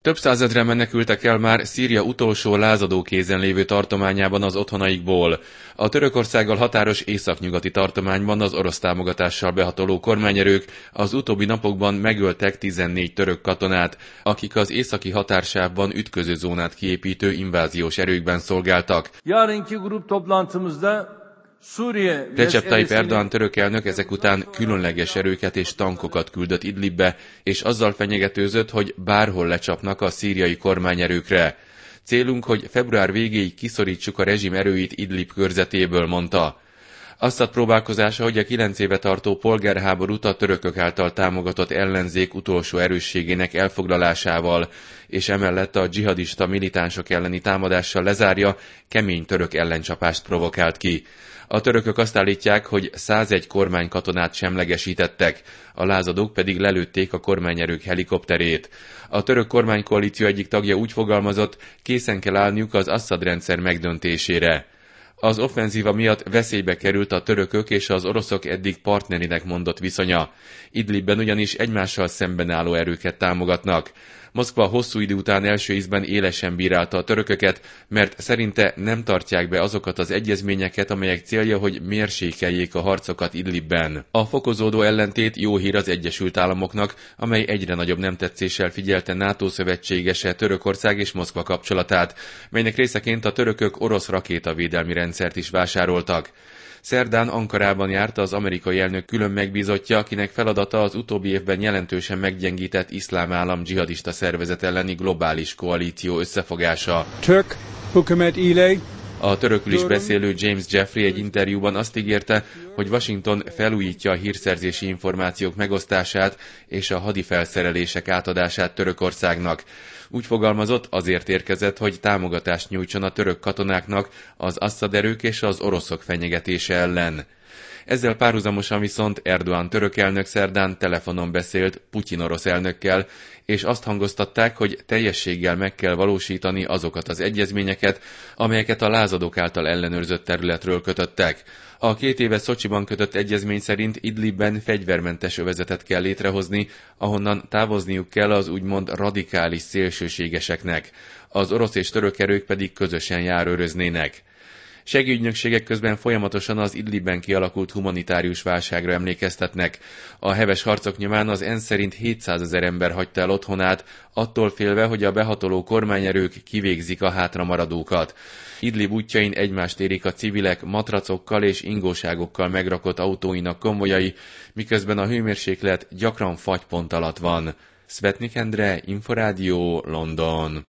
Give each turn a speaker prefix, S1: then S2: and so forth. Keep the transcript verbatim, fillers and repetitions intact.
S1: Több százezren menekültek el már Szíria utolsó lázadó kézen lévő tartományában az otthonaikból. A Törökországgal határos északnyugati tartományban az orosz támogatással behatoló kormányerők az utóbbi napokban megöltek tizennégy török katonát, akik az északi határsávban ütközőzónát kiépítő inváziós erőkben szolgáltak. Recep Tayyip Erdoğan török elnök ezek után különleges erőket és tankokat küldött Idlibbe, és azzal fenyegetőzött, hogy bárhol lecsapnak a szíriai kormányerőkre. Célunk, hogy február végéig kiszorítsuk a rezsim erőit Idlib körzetéből, mondta. Assad próbálkozása, hogy a kilenc éve tartó polgárháborút a törökök által támogatott ellenzék utolsó erősségének elfoglalásával, és emellett a dzsihadista militánsok elleni támadással lezárja, kemény török ellencsapást provokált ki. A törökök azt állítják, hogy százegy kormánykatonát semlegesítettek, a lázadók pedig lelőtték a kormányerők helikopterét. A török kormánykoalíció egyik tagja úgy fogalmazott, készen kell állniuk az Assad rendszer megdöntésére. Az offenzíva miatt veszélybe került a törökök és az oroszok eddig partnerinek mondott viszonya. Idlibben ugyanis egymással szemben álló erőket támogatnak. Moszkva hosszú idő után első ízben élesen bírálta a törököket, mert szerinte nem tartják be azokat az egyezményeket, amelyek célja, hogy mérsékeljék a harcokat Idlibben. A fokozódó ellentét jó hír az Egyesült Államoknak, amely egyre nagyobb nemtetszéssel figyelte NATO szövetségese Törökország és Moszkva kapcsolatát, melynek részeként a törökök orosz rakétavédelmi rendszert is vásároltak. Szerdán Ankarában járt az amerikai elnök külön megbízottja, akinek feladata az utóbbi évben jelentősen meggyengített iszlám állam dzsihadista szervezet elleni globális koalíció összefogása.
S2: Türk hükümet ile
S1: A törökül is beszélő James Jeffrey egy interjúban azt ígérte, hogy Washington felújítja a hírszerzési információk megosztását és a hadifelszerelések átadását Törökországnak. Úgy fogalmazott, azért érkezett, hogy támogatást nyújtson a török katonáknak az Assad erők és az oroszok fenyegetése ellen. Ezzel párhuzamosan viszont Erdoğan török elnök szerdán telefonon beszélt Putyin orosz elnökkel, és azt hangoztatták, hogy teljességgel meg kell valósítani azokat az egyezményeket, amelyeket a lázadók által ellenőrzött területről kötöttek. A két éve Szocsiban kötött egyezmény szerint Idlibben fegyvermentes övezetet kell létrehozni, ahonnan távozniuk kell az úgymond radikális szélsőségeseknek. Az orosz és török erők pedig közösen járőröznének. Segélyügynökségek közben folyamatosan az Idlibben kialakult humanitárius válságra emlékeztetnek. A heves harcok nyomán az ENSZ szerint hétszázezer ember hagyta el otthonát, attól félve, hogy a behatoló kormányerők kivégzik a hátramaradókat. Idlib útjain egymást érik a civilek matracokkal és ingóságokkal megrakott autóinak konvojai, miközben a hőmérséklet gyakran fagypont alatt van. Szvetnik Endre, Inforádió, London.